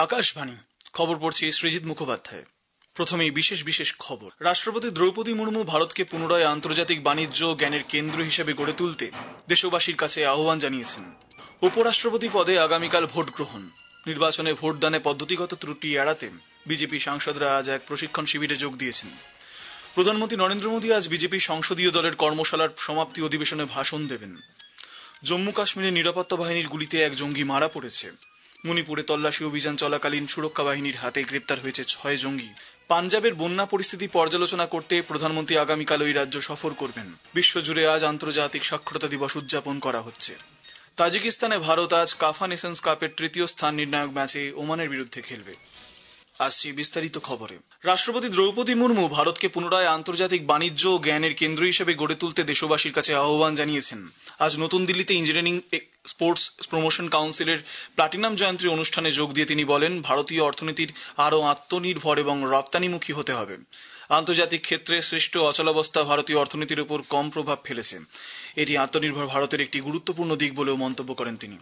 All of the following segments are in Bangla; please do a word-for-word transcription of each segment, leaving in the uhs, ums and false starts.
আকাশবাণী খবর পড়ছি সৃজিত মুখোপাধ্যায়। প্রথমেই বিশেষ বিশেষ খবর। রাষ্ট্রপতি দ্রৌপদী মুর্মু ভারতকে পুনরায় আন্তর্জাতিক বাণিজ্য জ্ঞানের কেন্দ্র হিসেবে গড়ে তুলতে দেশবাসীর কাছে আহ্বান জানিয়েছেন। উপরাষ্ট্রপতি পদে আগামীকাল ভোট গ্রহণ। নির্বাচনে ভোটদানে পদ্ধতিগত ত্রুটি এড়াতে বিজেপি সাংসদরা আজ এক প্রশিক্ষণ শিবিরে যোগ দিয়েছেন। প্রধানমন্ত্রী নরেন্দ্র মোদী আজ বিজেপি সংসদীয় দলের কর্মশালার সমাপ্তি অধিবেশনে ভাষণ দেবেন। জম্মু কাশ্মীরের নিরাপত্তা বাহিনীর গুলিতে এক জঙ্গি মারা পড়েছে। মণিপুরে তল্লাশি অভিযান চলাকালীন সুরক্ষা বাহিনীর হাতে গ্রেপ্তার হয়েছে ছয় জঙ্গি। পাঞ্জাবের বন্যা পরিস্থিতি পর্যালোচনা করতে প্রধানমন্ত্রী আগামীকাল ওই রাজ্য সফর করবেন। বিশ্বজুড়ে আজ আন্তর্জাতিক সাক্ষরতা দিবস উদযাপন করা হচ্ছে। তাজিকিস্তানে ভারত আজ কাফা নেশনস কাপের তৃতীয় স্থান নির্ণায়ক ম্যাচে ওমানের বিরুদ্ধে খেলবে। আসছি বিস্তারিত খবরে। রাষ্ট্রপতি দ্রৌপদী মুর্মু ভারতকে পুনরায় আন্তর্জাতিক বাণিজ্য ও জ্ঞানের কেন্দ্র হিসেবে গড়ে তুলতে দেশবাসীর কাছে আহ্বান জানিয়েছেন। আজ নতুন দিল্লিতে ইঞ্জিনিয়ারিং স্পোর্টস প্রমোশন কাউন্সিলের প্লাটিনাম জয়ন্তী অনুষ্ঠানে যোগ দিয়ে তিনি বলেন, ভারতীয় অর্থনীতির আরও আত্মনির্ভর এবং রপ্তানিমুখী হতে হবে। আন্তর্জাতিক ক্ষেত্রে সৃষ্ট অচলাবস্থা ভারতীয় অর্থনীতির উপর কম প্রভাব ফেলেছে। এটি আত্মনির্ভর ভারতের একটি গুরুত্বপূর্ণ দিক বলেও মন্তব্য করেন তিনি।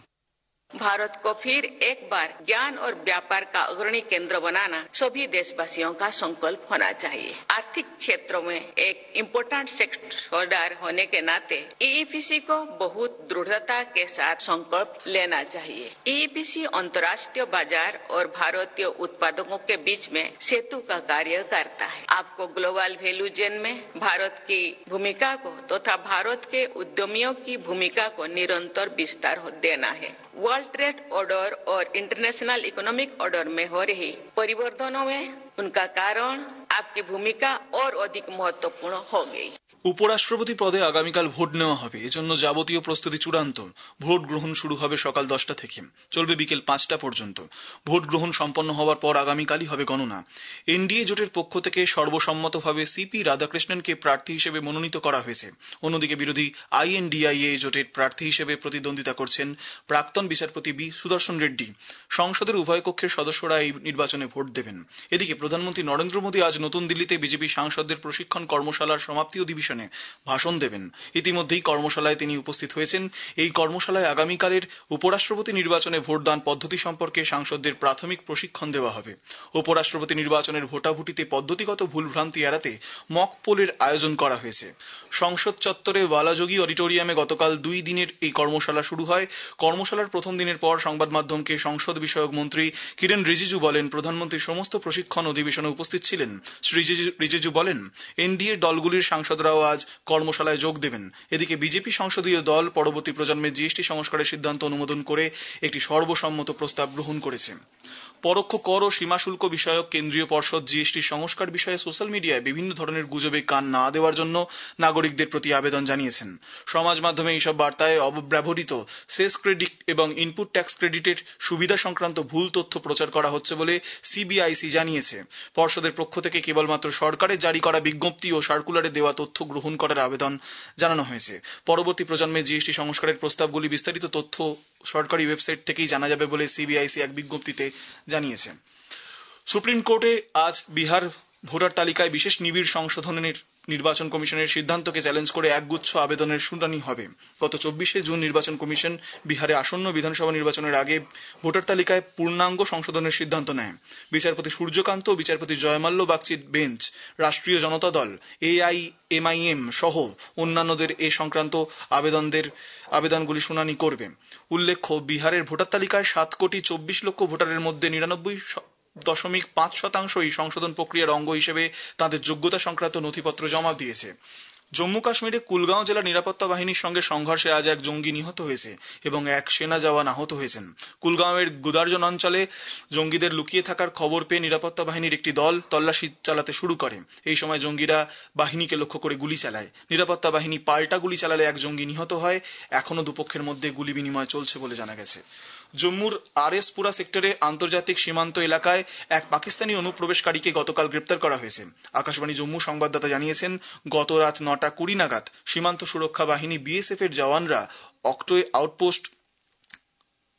भारत को फिर एक बार ज्ञान और व्यापार का अग्रणी केंद्र बनाना सभी देशवासियों का संकल्प होना चाहिए। आर्थिक क्षेत्रों में एक इम्पोर्टेंट सेक्टर होने के नाते ईईपीसी को बहुत दृढ़ता के साथ संकल्प लेना चाहिए। ईईपीसी अंतर्राष्ट्रीय बाजार और भारतीय उत्पादकों के बीच में सेतु का कार्य करता है। आपको ग्लोबल वैल्यू चेन में भारत की भूमिका को तथा तो भारत के उद्यमियों की भूमिका को निरंतर विस्तार देना है। वर्ल्ड ट्रेड ऑर्डर और इंटरनेशनल इकोनॉमिक ऑर्डर में हो रही परिवर्तनों में उनका कारण आपकी भूमिका और अधिक महत्वपूर्ण हो गई। উপরাষ্ট্রপতি পদে আগামীকাল ভোট নেওয়া হবে। এজন্য যাবতীয় প্রস্তুতি চূড়ান্ত। ভোট গ্রহণ শুরু হবে সকাল দশটা থেকে, চলবে বিকেল পাঁচটা পর্যন্ত। ভোট গ্রহণ সম্পন্ন হওয়ার পর আগামীকালই হবে গণনা। এনডিএ জোটের পক্ষ থেকে সর্বসম্মতভাবে সিপি রাধাকৃষ্ণনকে প্রার্থী হিসেবে মনোনীত করা হয়েছে। অন্যদিকে বিরোধী আইএনডিআইএ জোটের প্রার্থী হিসেবে প্রতিদ্বন্দ্বিতা করছেন প্রাক্তন বিচারপতি বি সুদর্শন রেড্ডি। সংসদের উভয় কক্ষের সদস্যরা এই নির্বাচনে ভোট দেবেন। এদিকে প্রধানমন্ত্রী নরেন্দ্র মোদী আজ নতুন দিল্লিতে বিজেপি সাংসদদের প্রশিক্ষণ কর্মশালার সমাপ্তি অধিবেশনে ভাষণ দেবেন। ইতিমধ্যেই কর্মশালায় তিনি উপস্থিত হয়েছেন। এই কর্মশালায় আগামীকালের উপরাষ্ট্রপতি নির্বাচনে ভোটদান পদ্ধতি সম্পর্কে সাংসদদের প্রাথমিক প্রশিক্ষণ দেওয়া হবে। উপরাষ্ট্রপতি নির্বাচনের ভোটাভুটিতে পদ্ধতিগত ভুলভ্রান্তি এড়াতে মক পোলের আয়োজন করা হয়েছে। সংসদ চত্বরে বালাযোগী অডিটোরিয়ামে গতকাল দুই দিনের এই কর্মশালা শুরু হয়। কর্মশালার প্রথম দিনের পর সংবাদ মাধ্যমকে সংসদ বিষয়ক মন্ত্রী কিরেন রিজিজু বলেন, প্রধানমন্ত্রী সমস্ত প্রশিক্ষণ অধিবেশনে উপস্থিত ছিলেন। শ্রী রিজিজু বলেন, এনডিএ দলগুলির সাংসদরাও আজ কর্মশালায় যোগ দেবেন। এদিকে বিজেপি সংসদীয় দল পরবর্তী প্রজন্মের জিএসটি সংস্কারের সিদ্ধান্ত অনুমোদন করে একটি সর্বসম্মত প্রস্তাব গ্রহণ করেছে। পরোক্ষ কর ও সীমা শুল্ক বিষয়ক কেন্দ্রীয় পর্ষদ জিএসটি সংস্কার বিষয়ে সোশ্যাল মিডিয়ায় বিভিন্ন ধরনের গুজবে কান না দেওয়ার জন্য নাগরিকদের প্রতি আবেদন জানিয়েছেন। সমাজ মাধ্যমে এইসব বার্তায় অব্যবহৃত সেস ক্রেডিট এবং ইনপুট ট্যাক্স ক্রেডিটের সুবিধা সংক্রান্ত ভুল তথ্য প্রচার করা হচ্ছে বলে সিবিআইসি জানিয়েছে। পর্ষদের পক্ষ থেকে কেবলমাত্র সরকারের জারি করা বিজ্ঞপ্তি ও সার্কুলারে দেওয়া তথ্য গ্রহণ করার আবেদন জানানো হয়েছে। পরবর্তী প্রজন্মের জিএসটি সংস্কারের প্রস্তাবগুলি বিস্তারিত তথ্য সরকারি ওয়েবসাইট থেকেই জানা যাবে বলে সিবিআইসি এক বিজ্ঞপ্তিতে জানিয়েছে। সুপ্রিম কোর্টে আজ বিহার ভোটার তালিকায় বিশেষ নিবিড় সংশোধনের নির্বাচন কমিশনের সিদ্ধান্তকে চ্যালেঞ্জ করে একগুচ্ছ আবেদনের শুনানি হবে। গত চব্বিশে জুন নির্বাচন কমিশন বিহারে আসন্ন বিধানসভা নির্বাচনের আগে ভোটার তালিকায় পূর্ণাঙ্গ সংশোধনের সিদ্ধান্ত নেয়। বিচারপতি সূর্যকান্ত ও বিচারপতি জয়মাল্য বাগচির বেঞ্চ রাষ্ট্রীয় জনতা দল, এআইএমআইএম সহ অন্যান্যদের এ সংক্রান্ত আবেদনদের আবেদনগুলি শুনানি করবে। উল্লেখ্য, বিহারের ভোটার তালিকায় সাত কোটি চব্বিশ লক্ষ ভোটারের মধ্যে নিরানব্বই দশমিক পাঁচ শতাংশই সংশোধন প্রক্রিয়ার অঙ্গ হিসেবে তাদের যোগ্যতা সংক্রান্ত নথিপত্র জমা দিয়েছে। জম্মু কাশ্মীরে কুলগাঁও জেলা নিরাপত্তা বাহিনীর সঙ্গে সংঘর্ষে আজ এক জঙ্গি নিহত হয়েছে এবং এক সেনা জওয়ান আহত হয়েছেন। কুলগাঁওয়ের গুদারজন অঞ্চলে জঙ্গিদের লুকিয়ে থাকার খবর পেয়ে নিরাপত্তা বাহিনীর একটি দল তল্লাশি চালাতে শুরু করে। এই সময় জঙ্গিরা বাহিনীকে লক্ষ্য করে গুলি চালায়। নিরাপত্তা বাহিনী পাল্টা গুলি চালালে এক জঙ্গি নিহত হয়। এখনো দুপক্ষের মধ্যে গুলি বিনিময় চলছে বলে জানা গেছে। জম্মুর আরএসপুরা সেক্টরে আন্তর্জাতিক সীমান্ত এলাকায় এক পাকিস্তানি অনুপ্রবেশকারীকে গতকাল গ্রেপ্তার করা হয়েছে। আকাশবাণী জম্মু সংবাদদাতা জানিয়েছেন, গত রাত নটা কুড়ি নাগাদ সীমান্ত সুরক্ষা বাহিনী বিএসএফ এর জওয়ানরা অক্টোয় আউটপোস্ট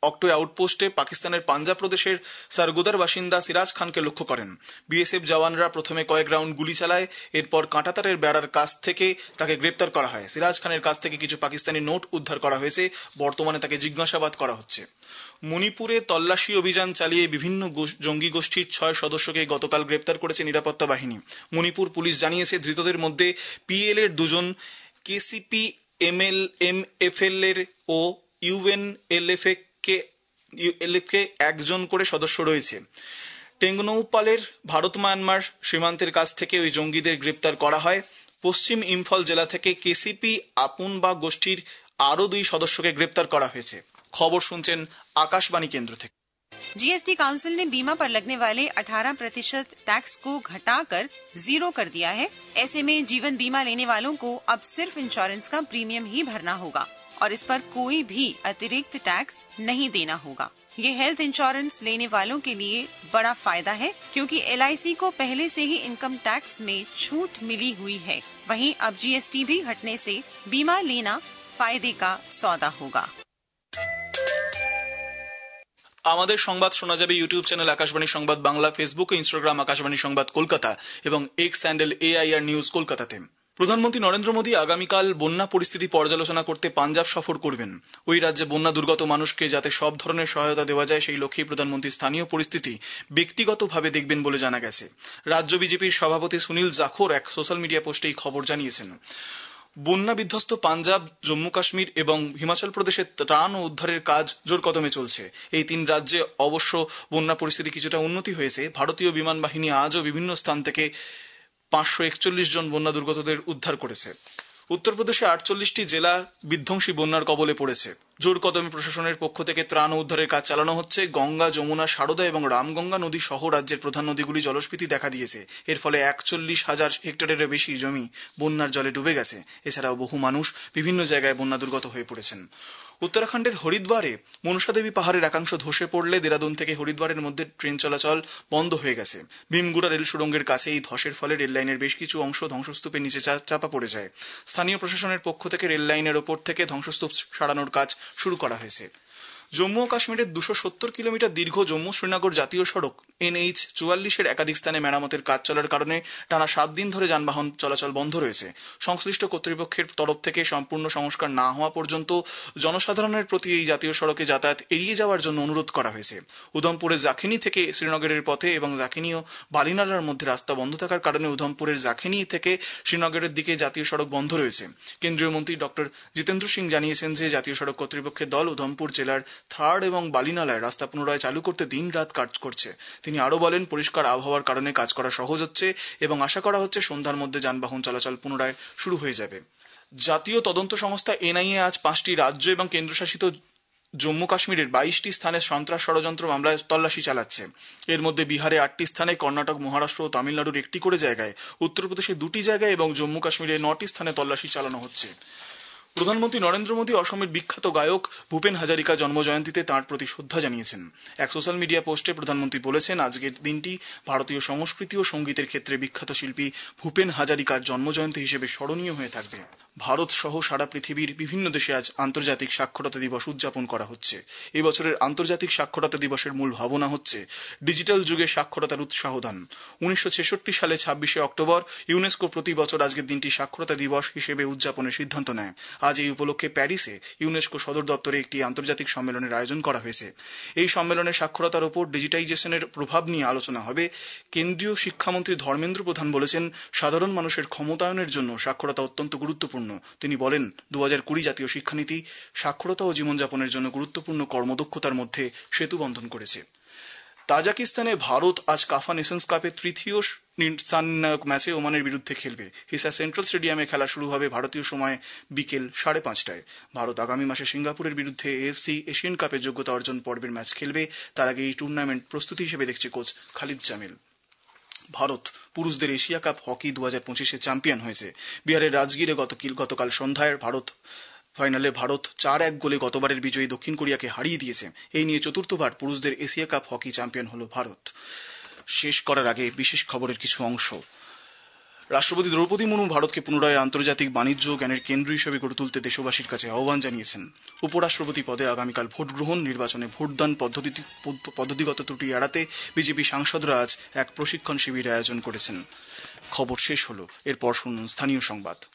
অক্টোয় আউটপোস্টে পাকিস্তানের পাঞ্জাব প্রদেশের সারগোদার বাসিন্দা সিরাজ খানকে লক্ষ্য করেন। বিএসএফ জওয়ানরা প্রথমে কয়েক রাউন্ড গুলি চালায়, এরপর কাঁটাতারের বেড়ার কাছ থেকে তাকে গ্রেপ্তার করা হয়। সিরাজ খানের কাছ থেকে কিছু পাকিস্তানি নোট উদ্ধার করা হয়েছে, বর্তমানে তাকে জিজ্ঞাসাবাদ করা হচ্ছে। মণিপুরে তল্লাশি অভিযান চালিয়ে বিভিন্ন জঙ্গি গোষ্ঠীর ছয় সদস্যকে গতকাল গ্রেপ্তার করেছে নিরাপত্তা বাহিনী। মণিপুর পুলিশ জানিয়েছে ধৃতদের মধ্যে পিএল এর দুজন, কেসিপি এমএল এমএফএল এর ও ইউএনএলএফ কে এলএফ কে একজন করে সদস্য রয়েছে। টেঙ্গনৌপালের ভারত মায়ানমার সীমান্তের কাছ থেকে ওই জঙ্গিদের গ্রেপ্তার করা হয়। পশ্চিম ইম্ফল জেলা থেকে কেসিপি আপুনবা গোষ্ঠীর আরো দুই সদস্যকে গ্রেপ্তার করা হয়েছে। খবর শুনছেন আকাশবাণী কেন্দ্র থেকে। जीएसटी काउंसिल ने बीमा पर लगने वाले अठारह प्रतिशत टैक्स को घटाकर जीरो कर दिया है। ऐसे में जीवन बीमा लेने वालों को अब सिर्फ इंश्योरेंस का प्रीमियम ही भरना होगा और इस पर कोई भी अतिरिक्त टैक्स नहीं देना होगा। ये हेल्थ इंश्योरेंस लेने वालों के लिए बड़ा फायदा है, क्योंकि एलआईसी को पहले से ही इनकम टैक्स में छूट मिली हुई है। वहीं अब जीएसटी भी हटने से बीमा लेना फायदे का सौदा होगा। আমাদের সংবাদ শোনা যাবে ইউটিউব চ্যানেল আকাশবাণী সংবাদ বাংলা, ফেসবুক ও ইনস্টাগ্রাম আকাশবাণী সংবাদ কলকাতা এবং এক্স হ্যান্ডেল এআইআর নিউজ কলকাতাতে। প্রধানমন্ত্রী নরেন্দ্র মোদী আগামীকাল বন্যা পরিস্থিতি পর্যালোচনা করতে পাঞ্জাব সফর করবেন। ওই রাজ্যে বন্যা দুর্গত মানুষকে যাতে সব ধরনের সহায়তা দেওয়া যায় সেই লক্ষ্যেই প্রধানমন্ত্রী স্থানীয় পরিস্থিতি ব্যক্তিগতভাবে দেখবেন বলে জানা গেছে। রাজ্য বিজেপির সভাপতি সুনীল জাখোর এক সোশ্যাল মিডিয়া পোস্টে এই খবর জানিয়েছেন। বন্যা বিধ্বস্ত পাঞ্জাব, জম্মু কাশ্মীর এবং হিমাচল প্রদেশে ত্রাণ ও উদ্ধারের কাজ জোর কদমে চলছে। এই তিন রাজ্যে অবশ্য বন্যা পরিস্থিতি কিছুটা উন্নতি হয়েছে। ভারতীয় বিমান বাহিনী আজও বিভিন্ন স্থান থেকে পাঁচশো একচল্লিশ জন বন্যা দুর্গতদের উদ্ধার করেছে। উত্তরপ্রদেশে আটচল্লিশটি জেলা বিধ্বংসী বন্যার কবলে পড়েছে। জোর কদমে প্রশাসনের পক্ষ থেকে ত্রাণ ও উদ্ধারের কাজ চালানো হচ্ছে। গঙ্গা, যমুনা, সারদা এবং রামগঙ্গা নদী সহ রাজ্যের প্রধান নদীগুলি জলস্ফীতি দেখা দিয়েছে। এর ফলে একচল্লিশ হাজার হেক্টরেরও বেশি জমি বন্যার জলে ডুবে গেছে। এছাড়াও বহু মানুষ বিভিন্ন জায়গায় বন্যা দুর্গত হয়ে পড়েছেন। উত্তরাখণ্ডের হরিদ্বারে মনসাদেবী পাহাড়ের একাংশ ধসে পড়লে দেরাদুন থেকে হরিদ্বারের মধ্যে ট্রেন চলাচল বন্ধ হয়ে গেছে। ভীমগুড়া রেল সুড়ঙ্গের কাছে এই ধসের ফলে রেল লাইনের বেশ কিছু অংশ ধ্বংসস্তূপের নিচে চাপা পড়ে যায়। স্থানীয় প্রশাসনের পক্ষ থেকে রেল লাইনের ওপর থেকে ধ্বংসস্তূপ সরানোর কাজ শুরু করা হয়েছে। জম্মু ও কাশ্মীরের দুশো সত্তর কিলোমিটার দীর্ঘ জম্মু শ্রীনগর জাতীয় সড়ক এনএইচ চুয়াল্লিশের একাধিক স্থানে মেরামতের কাজ চলার কারণে টানা সাত দিন ধরে যানবাহন চলাচল বন্ধ রয়েছে। সংশ্লিষ্ট কর্তৃপক্ষের তরফ থেকে সম্পূর্ণ সংস্কার না হওয়া পর্যন্ত জনসাধারণের প্রতি এই জাতীয় সড়কে যাতায়াত এড়িয়ে যাওয়ার জন্য অনুরোধ করা হয়েছে। উধমপুরের জাখিনী থেকে শ্রীনগরের পথে এবং জাখিনী ও বালিনালার মধ্যে রাস্তা বন্ধ থাকার কারণে উধমপুরের জাখিনী থেকে শ্রীনগরের দিকে জাতীয় সড়ক বন্ধ রয়েছে। কেন্দ্রীয় মন্ত্রী ডক্টর জিতেন্দ্র সিং জানিয়েছেন যে জাতীয় সড়ক কর্তৃপক্ষের দল উধমপুর জেলার থার্ড এবং বালিনালায় রাস্তা পুনরায় চালু করতে দিন রাত কাজ করছে। তিনি আরো বলেন, পরিষ্কার আবহাওয়ার কারণে কাজ করা সহজ হচ্ছে এবং আশা করা হচ্ছে সন্ধ্যার মধ্যে যানবাহন চলাচল পুনরায় শুরু হয়ে যাবে। জাতীয় তদন্ত সংস্থা এনআইএ আজ পাঁচটি রাজ্য এবং কেন্দ্রশাসিত জম্মু কাশ্মীরের বাইশটি স্থানে সন্ত্রাস ষড়যন্ত্র মামলায় তল্লাশি চালাচ্ছে। এর মধ্যে বিহারে আটটি স্থানে, কর্ণাটক, মহারাষ্ট্র ও তামিলনাড়ুর একটি করে জায়গায়, উত্তরপ্রদেশে দুটি জায়গায় এবং জম্মু কাশ্মীরে নটি স্থানে তল্লাশি চালানো হচ্ছে। প্রধানমন্ত্রী নরেন্দ্র মোদী অসমের বিখ্যাত গায়ক ভূপেন হাজারিকা জন্মজয়ন্তীতে তাঁর প্রতি শ্রদ্ধা জানিয়েছেন। এক সোশ্যাল মিডিয়া পোস্টে প্রধানমন্ত্রী বলেছেন, আজকের দিনটি ভারতীয় সংস্কৃতি ও সঙ্গীতের ক্ষেত্রে বিখ্যাত শিল্পী ভূপেন হাজারিকার জন্মজয়ন্তী হিসেবে স্মরণীয় হয়ে থাকবে। ভারত সহ সারা পৃথিবীর বিভিন্ন দেশে আজ আন্তর্জাতিক সাক্ষরতা দিবস উদযাপন করা হচ্ছে। এই বছরের আন্তর্জাতিক সাক্ষরতা দিবসের মূল ভাবনা হচ্ছে ডিজিটাল যুগে সাক্ষরতার উৎসাহদান। উনিশশো ছেষট্টি সালে ছাব্বিশে অক্টোবর ইউনেস্কো প্রতি বছর আজকের দিনটি সাক্ষরতা দিবস হিসেবে উদযাপনের সিদ্ধান্ত নেয়। আজ এই উপলক্ষে প্যারিসে ইউনেস্কো সদর দপ্তরে একটি আন্তর্জাতিক সম্মেলনের আয়োজন করা হয়েছে। এই সম্মেলনে সাক্ষরতার উপর ডিজিটাইজেশনের প্রভাব নিয়ে আলোচনা হবে। কেন্দ্রীয় শিক্ষামন্ত্রী ধর্মেন্দ্র প্রধান বলেছেন, সাধারণ মানুষের ক্ষমতায়নের জন্য সাক্ষরতা অত্যন্ত গুরুত্বপূর্ণ। তিনি বলেন, দু হাজার কুড়ি জাতীয় শিক্ষানীতি সাক্ষরতা ও জীবনযাপনের জন্য গুরুত্বপূর্ণ কর্মদক্ষতার মধ্যে সেতু বন্ধন করেছে। তাজিকিস্তানে ভারত আজ কাফা নেশনস কাপের তৃতীয় নির্ণায়ক ম্যাচে ওমানের বিরুদ্ধে খেলবে। হিসা সেন্ট্রাল স্টেডিয়ামে খেলা শুরু হবে ভারতীয় সময় বিকেল সাড়ে পাঁচটায়। ভারত আগামী মাসে সিঙ্গাপুরের বিরুদ্ধে এএফসি এশিয়ান কাপের যোগ্যতা অর্জন পর্বের ম্যাচ খেলবে। তার আগে এই টুর্নামেন্ট প্রস্তুতি হিসেবে দেখছে কোচ খালিদ জামিল। ভারত পুরুষদের এশিয়া কাপ হকি দু হাজার পঁচিশে চ্যাম্পিয়ন হয়েছে। বিহারের রাজগীরে গতকাল সন্ধ্যায় ভারত ফাইনালে ভারত চার এক গোলে গতবারের বিজয়ী দক্ষিণ কোরিয়াকে হারিয়ে দিয়েছে। এই নিয়ে চতুর্থবার পুরুষদের এশিয়া কাপ হকি চ্যাম্পিয়ন হলো ভারত। শেষ করার আগে বিশেষ খবরের কিছু অংশ। রাষ্ট্রপতি দ্রৌপদী মুর্মু ভারতকে পুনরায় আন্তর্জাতিক বাণিজ্য জ্ঞানের কেন্দ্র হিসেবে গড়ে তুলতে দেশবাসীর কাছে আহ্বান জানিয়েছেন। উপরাষ্ট্রপতি পদে আগামীকাল ভোট গ্রহণ, নির্বাচনে ভোটদান পদ্ধতি পদ্ধতিগত ত্রুটি এড়াতে বিজেপি সাংসদরা আজ এক প্রশিক্ষণ শিবির আয়োজন করেছেন। খবর শেষ হলো, এরপর শুনুন স্থানীয় সংবাদ।